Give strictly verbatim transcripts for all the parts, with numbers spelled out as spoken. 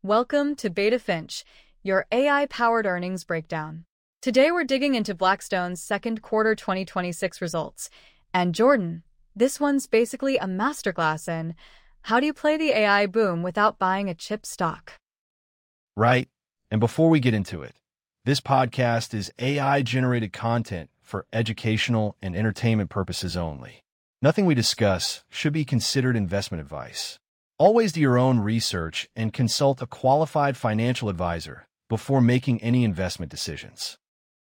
Welcome to Beta Finch, your A I-powered earnings breakdown. Today we're digging into Blackstone's second quarter twenty twenty-six results. And Jordan, this one's basically a masterclass in how do you play the A I boom without buying a chip stock? Right. And before we get into it, this podcast is A I-generated content for educational and entertainment purposes only. Nothing we discuss should be considered investment advice. Always do your own research and consult a qualified financial advisor before making any investment decisions.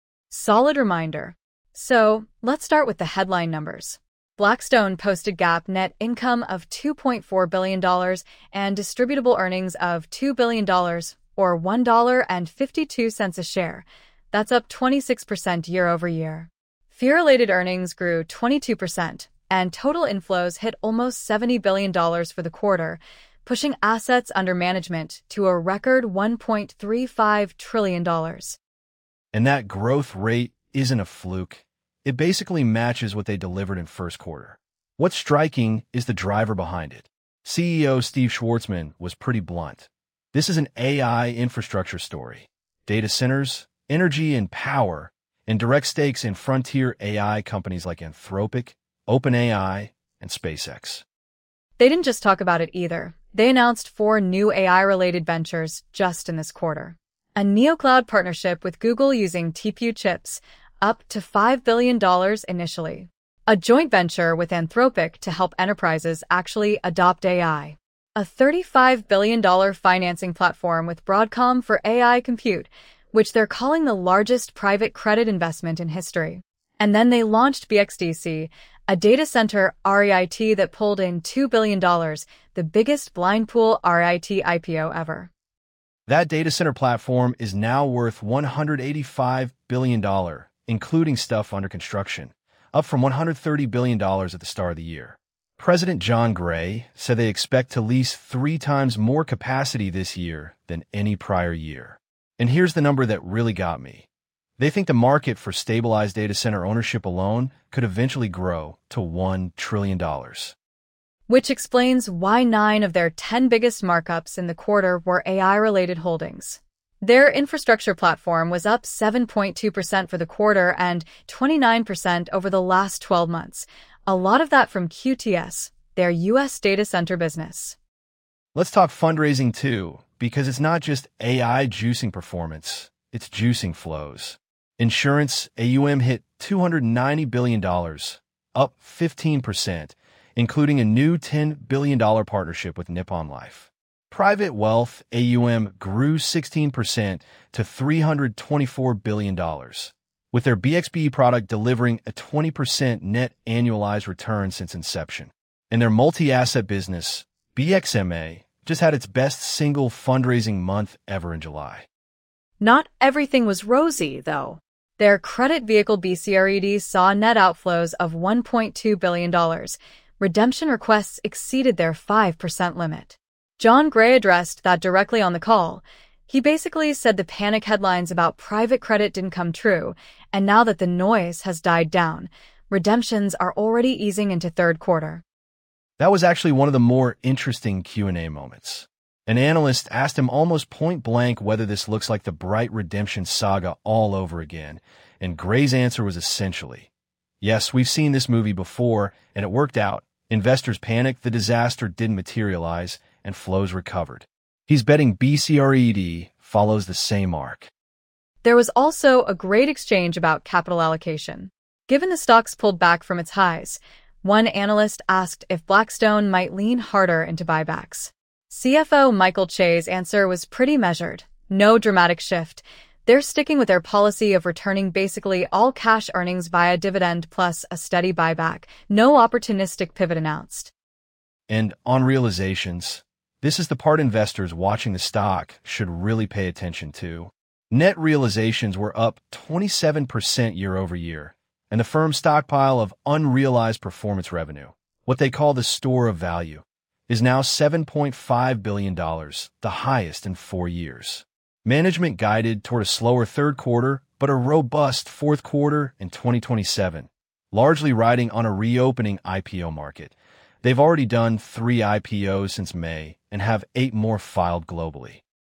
Solid reminder. So, let's start with the headline numbers. Blackstone posted GAAP net income of two point four billion dollars and distributable earnings of two billion dollars, or one dollar and fifty-two cents a share. That's up twenty-six percent year over year. Fee-related earnings grew twenty-two percent, and total inflows hit almost seventy billion dollars for the quarter, pushing assets under management to a record one point three five trillion dollars. And that growth rate isn't a fluke. It basically matches what they delivered in first quarter. What's striking is the driver behind it. C E O Steve Schwarzman was pretty blunt. This is an A I infrastructure story. Data centers, energy and power, and direct stakes in frontier A I companies like Anthropic, OpenAI, and SpaceX. They didn't just talk about it either. They announced four new A I-related ventures just in this quarter. A NeoCloud partnership with Google using T P U chips, up to five billion dollars initially. A joint venture with Anthropic to help enterprises actually adopt A I. A thirty-five billion dollars financing platform with Broadcom for A I compute, which they're calling the largest private credit investment in history. And then they launched B X D C, a data center R E I T that pulled in two billion dollars, the biggest blind pool R E I T I P O ever. That data center platform is now worth one hundred eighty-five billion dollars, including stuff under construction, up from one hundred thirty billion dollars at the start of the year. President John Gray said they expect to lease three times more capacity this year than any prior year. And here's the number that really got me. They think the market for stabilized data center ownership alone could eventually grow to one trillion dollars. Which explains why nine of their ten biggest markups in the quarter were A I-related holdings. Their infrastructure platform was up seven point two percent for the quarter and twenty-nine percent over the last twelve months, a lot of that from Q T S, their U S data center business. Let's talk fundraising too, because it's not just A I juicing performance, it's juicing flows. Insurance A U M hit two hundred ninety billion dollars, up fifteen percent, including a new ten billion dollars partnership with Nippon Life. Private wealth A U M grew sixteen percent to three hundred twenty-four billion dollars, with their B X B E product delivering a twenty percent net annualized return since inception. And their multi-asset business, B X M A, just had its best single fundraising month ever in July. Not everything was rosy, though. Their credit vehicle B C R E D saw net outflows of one point two billion dollars. Redemption requests exceeded their five percent limit. John Gray addressed that directly on the call. He basically said the panic headlines about private credit didn't come true, and now that the noise has died down, redemptions are already easing into third quarter. That was actually one of the more interesting Q and A moments. An analyst asked him almost point blank whether this looks like the Bright redemption saga all over again, and Gray's answer was essentially, yes, we've seen this movie before, and it worked out. Investors panicked, the disaster didn't materialize, and flows recovered. He's betting B C R E D follows the same arc. There was also a great exchange about capital allocation. Given the stocks pulled back from its highs, one analyst asked if Blackstone might lean harder into buybacks. C F O Michael Che's answer was pretty measured. No dramatic shift. They're sticking with their policy of returning basically all cash earnings via dividend plus a steady buyback. No opportunistic pivot announced. And on realizations, this is the part investors watching the stock should really pay attention to. Net realizations were up twenty-seven percent year over year, and the firm's stockpile of unrealized performance revenue, what they call the store of value, is now seven point five billion dollars, the highest in four years. Management guided toward a slower third quarter, but a robust fourth quarter in twenty twenty-seven, largely riding on a reopening I P O market. They've already done three I P Os since May and have eight more filed globally.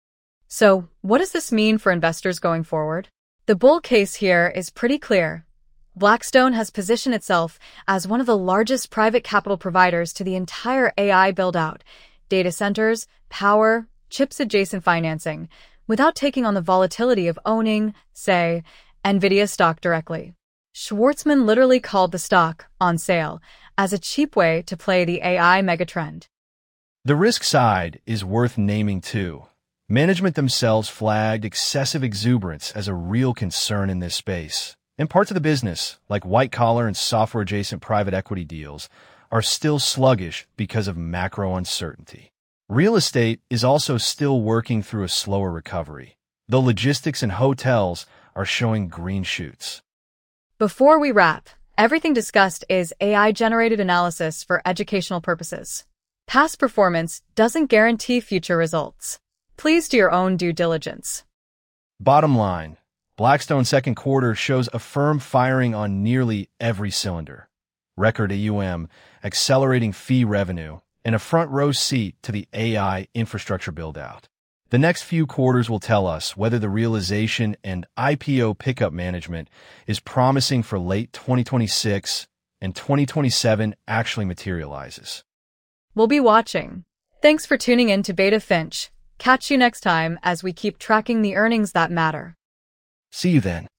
So, what does this mean for investors going forward? The bull case here is pretty clear. Blackstone has positioned itself as one of the largest private capital providers to the entire A I build-out, data centers, power, chips-adjacent financing, without taking on the volatility of owning, say, NVIDIA stock directly. Schwartzman literally called the stock on sale as a cheap way to play the A I megatrend. The risk side is worth naming too. Management themselves flagged excessive exuberance as a real concern in this space. And parts of the business, like white-collar and software-adjacent private equity deals, are still sluggish because of macro uncertainty. Real estate is also still working through a slower recovery, though logistics and hotels are showing green shoots. Before we wrap, everything discussed is A I-generated analysis for educational purposes. Past performance doesn't guarantee future results. Please do your own due diligence. Bottom line, Blackstone's second quarter shows a firm firing on nearly every cylinder. Record A U M, accelerating fee revenue, and a front-row seat to the A I infrastructure build-out. The next few quarters will tell us whether the realization and I P O pickup management is promising for late twenty twenty-six and twenty twenty-seven actually materializes. We'll be watching. Thanks for tuning in to Beta Finch. Catch you next time as we keep tracking the earnings that matter. See you then.